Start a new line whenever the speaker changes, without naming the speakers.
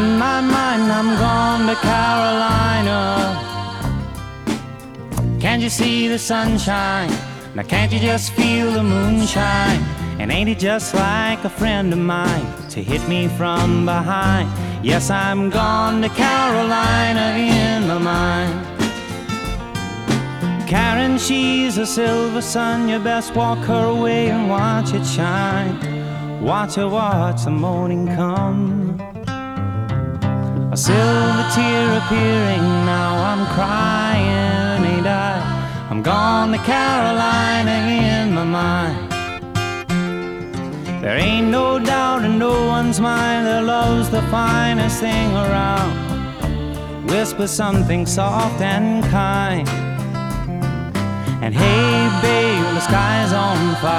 In my mind I'm gone to Carolina. Can't you see the sunshine? Now can't you just feel the moonshine? And ain't it just like a friend of mine to hit me from behind? Yes, I'm gone to Carolina in my mind. Karen, she's a silver sun. You best walk her away and watch it shine. Watch her watch the morning come. A silver tear appearing, now I'm crying, ain't I? I'm gone to Carolina in my mind. There ain't no doubt in no one's mind that love's the finest thing around. Whisper something soft and kind. And hey babe, the sky's on fire.